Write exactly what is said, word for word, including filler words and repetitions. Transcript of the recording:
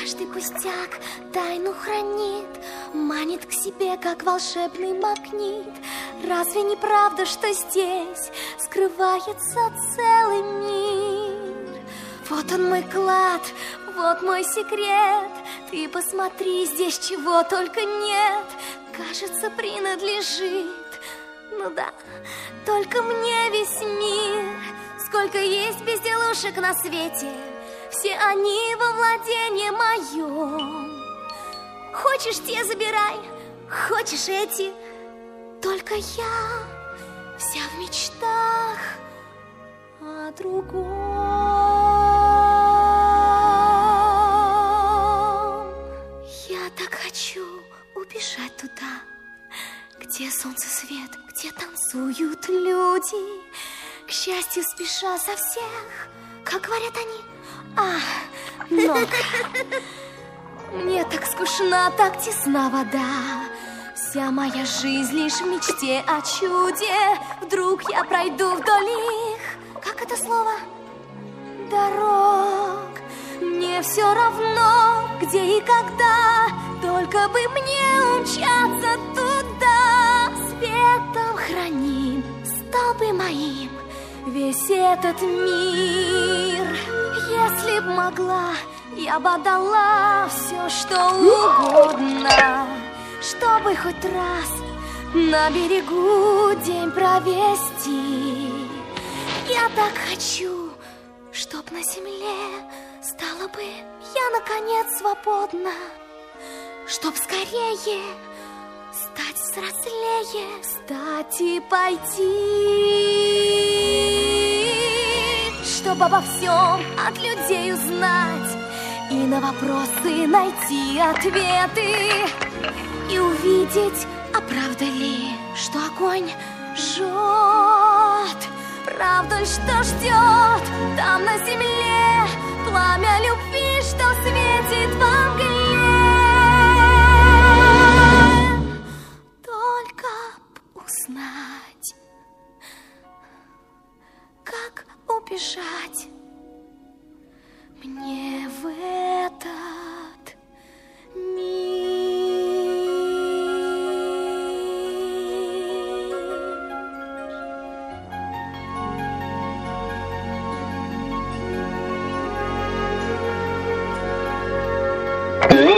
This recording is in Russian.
Каждый пустяк тайну хранит, манит к себе, как волшебный магнит. Разве не правда, что здесь скрывается целый мир? Вот он мой клад, вот мой секрет. Ты посмотри, здесь чего только нет. Кажется, принадлежит, ну да, только мне весь мир. Сколько есть безделушек на свете, все они во владении моем. Хочешь, те забирай, хочешь эти. Только я вся в мечтах о другом. Я так хочу убежать туда, где солнце свет, где танцуют люди. К счастью, спеша со всех, как говорят они. Ах, много. Мне так скучна, так тесна вода. Вся моя жизнь лишь в мечте о чуде. Вдруг я пройду вдоль их, как это слово? Дорог. Мне все равно, где и когда, только бы мне умчаться туда. Светом храним столбы моим весь этот мир. Если б могла, я бы отдала все, что угодно, чтобы хоть раз на берегу день провести. Я так хочу, чтоб на земле стала бы я наконец свободна, чтоб скорее стать взрослее, встать и пойти. Чтоб обо всем от людей узнать и на вопросы найти ответы. И увидеть, а правда ли, что огонь жжет? Правда ли, что ждет там на земле пламя любви, что светит во мгле? Только б узнать, как убежать мне в это.